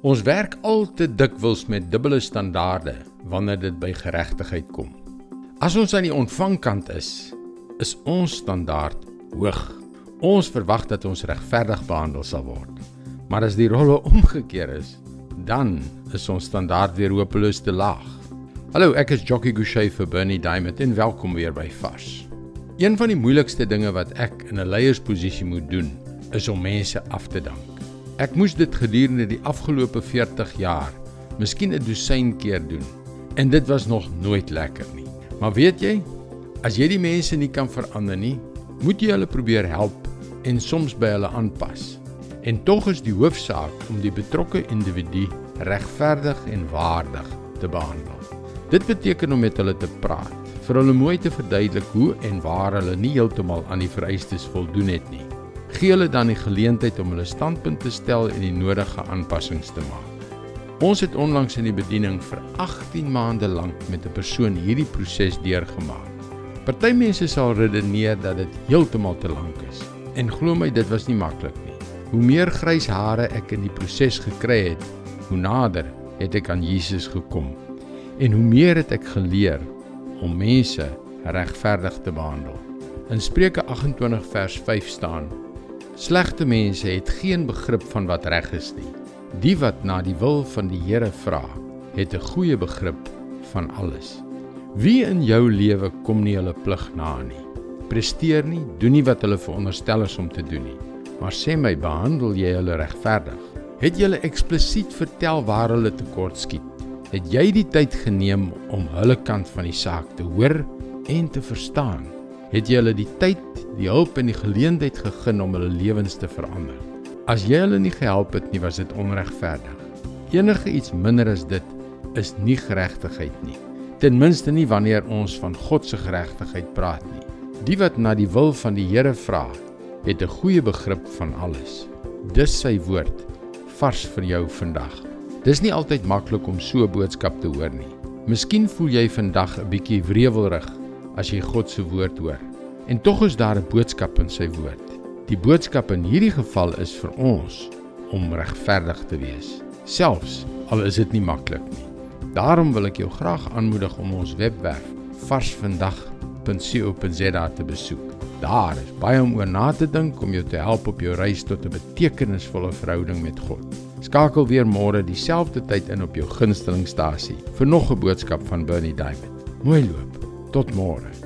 Ons werk al te dikwels met dubbele standaarde wanneer dit by geregtigheid kom. As ons aan die ontvangkant is ons standaard hoog. Ons verwag dat ons regverdig behandel sal word. Maar as die rolle omgekeer is, dan is ons standaard weer hopeloos te laag. Hallo, ek is Jockey Gouchee vir Bernie Diamond en welkom weer by Vars. Een van die moeilikste dinge wat ek in 'n leiersposisie moet doen, is om mense af te dank. Ek moes dit gedurende die afgelope 40 jaar, miskien 'n dosyn keer doen, en dit was nog nooit lekker nie. Maar weet jy, as jy die mense nie kan verander nie, moet jy hulle probeer help en soms by hulle aanpas. En tog is die hoofsaak om die betrokke individu regverdig en waardig te behandel. Dit beteken om met hulle te praat, vir hulle mooi te verduidelik hoe en waar hulle nie heeltemal aan die vereistes voldoen het nie. Gee hulle dan die geleentheid om hulle standpunt te stel en die nodige aanpassings te maak. Ons het onlangs in die bediening vir 18 maande lank met 'n persoon hierdie proses deurgemaak. Party mense sal redeneer dat dit heeltemal te lank is. En glo my, dit was nie maklik nie. Hoe meer grys hare ek in die proses gekry het, hoe nader het ek aan Jesus gekom. En hoe meer het ek geleer om mense regverdig te behandel. In Spreuke 28 vers 5 staan: Slegte mense het geen begrip van wat reg is nie. Die wat na die wil van die Here vra, het 'n goeie begrip van alles. Wie in jou lewe kom nie hulle plig na nie? Presteer nie, doen nie wat hulle veronderstel is om te doen nie. Maar sê my, behandel jy hulle regverdig? Het jy hulle eksplisiet vertel waar hulle tekort skiet? Het jy die tyd geneem om hulle kant van die saak te hoor en te verstaan? Het jy hulle die tyd, die hulp en die geleentheid gegee om hulle lewens te verander? As jy hulle nie gehelp het nie, was dit onregverdig. Enige iets minder as dit is nie geregtigheid nie. Ten minste nie wanneer ons van God se geregtigheid praat nie. Die wat na die wil van die Here vra, het 'n goeie begrip van alles. Dis sy woord, vars vir jou vandag. Dis nie altyd maklik om so 'n boodskap te hoor nie. Miskien voel jy vandag 'n bietjie wrewelrig as jy God se woord hoor. En tog is daar 'n boodskap in sy woord. Die boodskap in hierdie geval is vir ons om regverdig te wees, selfs al is dit nie maklik nie. Daarom wil ek jou graag aanmoedig om ons webwerf varsvandag.co.za te besoek. Daar is baie om oor na te dink om jou te help op jou reis tot 'n betekenisvolle verhouding met God. Skakel weer môre dieselfde tyd in op jou gunstelingstasie vir nog 'n boodskap van Bernie Diamond. Mooi loop, tot môre.